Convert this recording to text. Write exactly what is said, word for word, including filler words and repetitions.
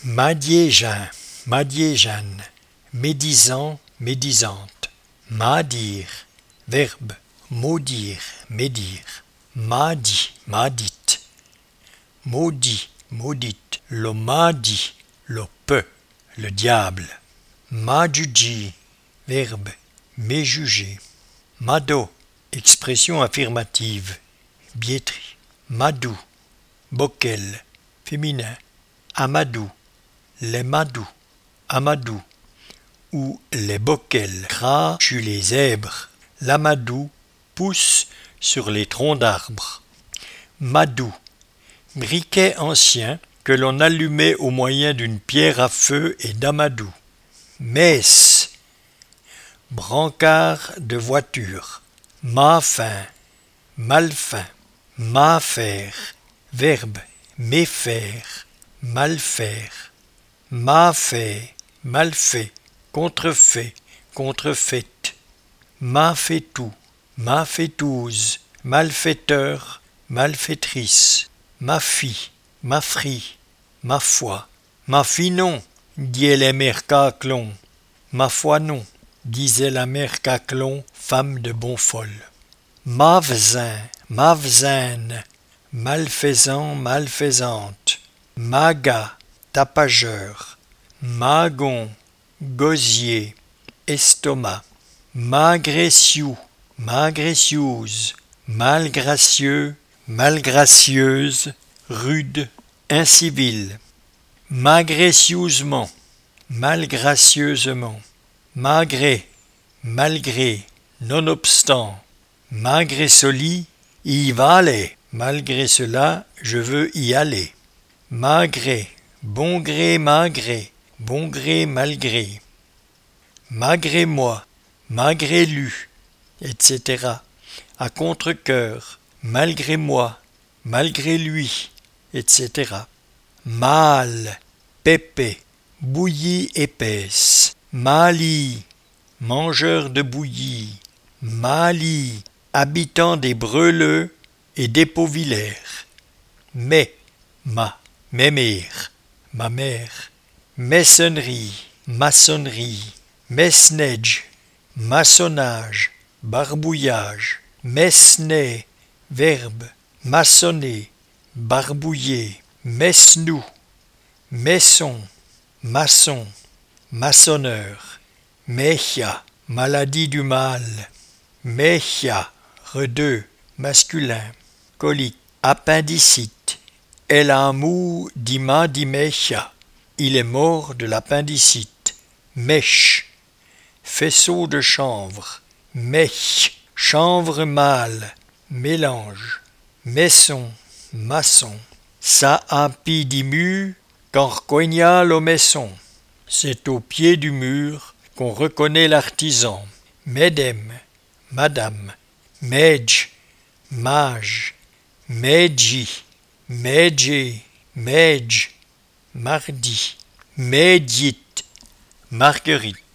Madiéjeun, Madiéjeanne, médisant, médisante. Madir, verbe, maudire, médire. Madi, maudite. Maudit, maudite. Le madi, le peu, le diable. Madjuji, verbe, méjuger. Mado, expression affirmative, biétrie. Madou, boquel, féminin. Amadou, les madous, amadou, ou les boquels gras chez les zèbres. L'amadou pousse sur les troncs d'arbres. Madou, briquet ancien que l'on allumait au moyen d'une pierre à feu et d'amadou. Messe, brancard de voiture. Mafin, malfin. Mafaire, verbe, méfaire, malfaire. Mafait, malfait, contrefait, contrefaite. Mafetou, mafetouze, malfaiteur, malfaitrice. Ma fille, ma frie, ma foi. Ma fille non, dit la mère Caclon. Ma foi non, disait la mère Caclon, femme de Bonfol. Mavzin, mavzaine, malfaisant, malfaisante. Maga, tapageur. Magon, gosier, estomac. Magressiou, magressiouse, malgracieux, malgracieuse, rude, incivil. Magressieusement, malgracieusement. Malgré, malgré, nonobstant. Malgré cela, y va aller. Malgré cela, je veux y aller. Malgré, bon gré, malgré, bon gré, malgré. Malgré moi, malgré lui, et cetera. À contre-cœur, malgré moi, malgré lui, et cetera. Mal, pépé, bouillie épaisse. Mali, mangeur de bouillie. Mali, habitant des Breuleux et des Pauvillaires. Mais, ma, mémère, ma mère. Maçonnerie, maçonnerie. Mesnedge, maçonnage, barbouillage. Mesné, verbe, maçonner, barbouiller. Mesnou, maçon, maçon, maçonneur. Mechia, maladie du mâle. Mechia, redeux, masculin. Colique, appendicite. Elle a un mou d'ima di mechia. Il est mort de l'appendicite. Mèche, faisceau de chanvre. Mech, chanvre mâle, mélange. Maison, maçon. Ça impi di mur, quand recogna le maçon. C'est au pied du mur qu'on reconnaît l'artisan. Mesdames, madame. Medj, mage. Medji, medjé, medj. Mardi. Médite, marguerite.